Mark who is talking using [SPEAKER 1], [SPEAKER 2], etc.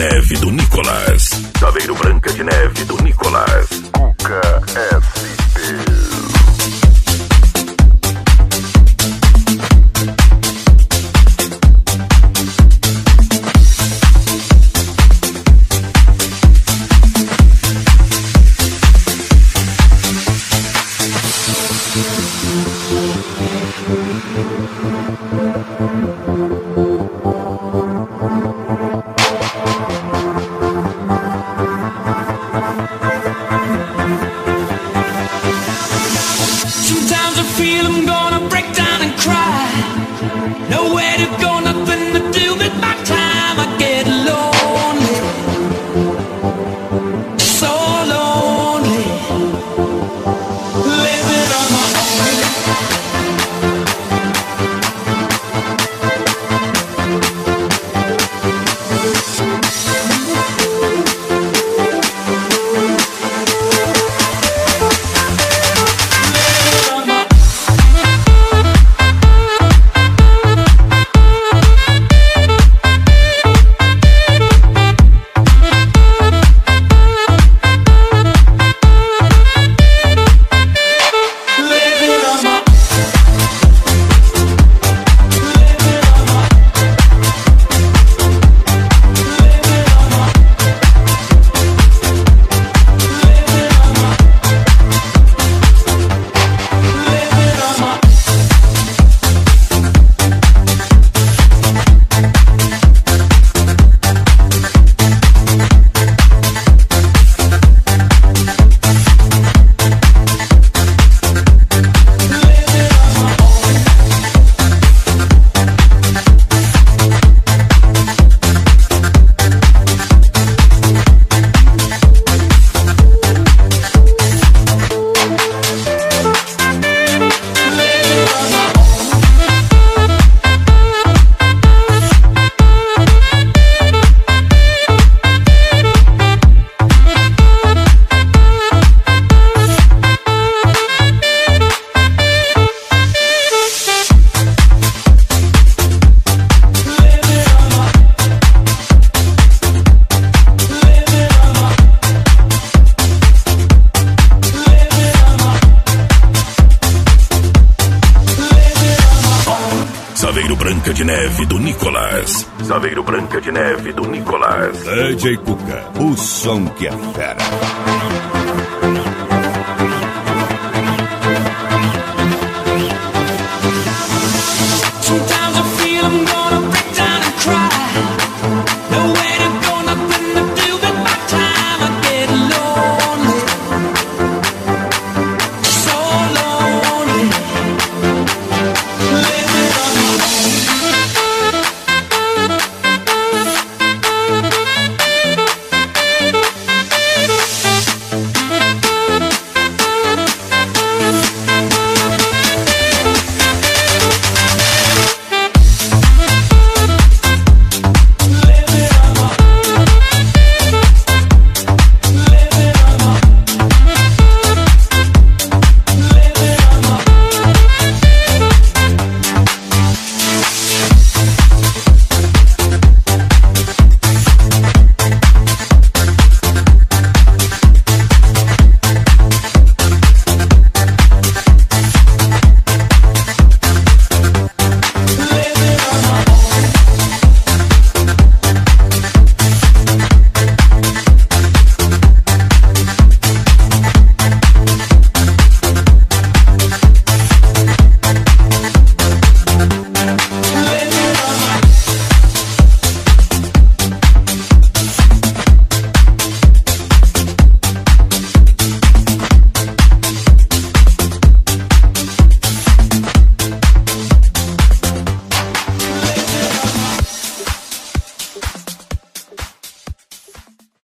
[SPEAKER 1] Neve do Nicolas. Saveiro Branca de Neve do Nicolas. Cuca SP.
[SPEAKER 2] Sometimes I feel I'm gonna break down and cry. Nowhere to go, nothing to do with my time. I get lonely, so lonely, living on my
[SPEAKER 1] Saveiro Branca de Neve do Nicolas. Saveiro Branca de Neve do Nicolas.
[SPEAKER 3] DJ Cuca, o som que é fera.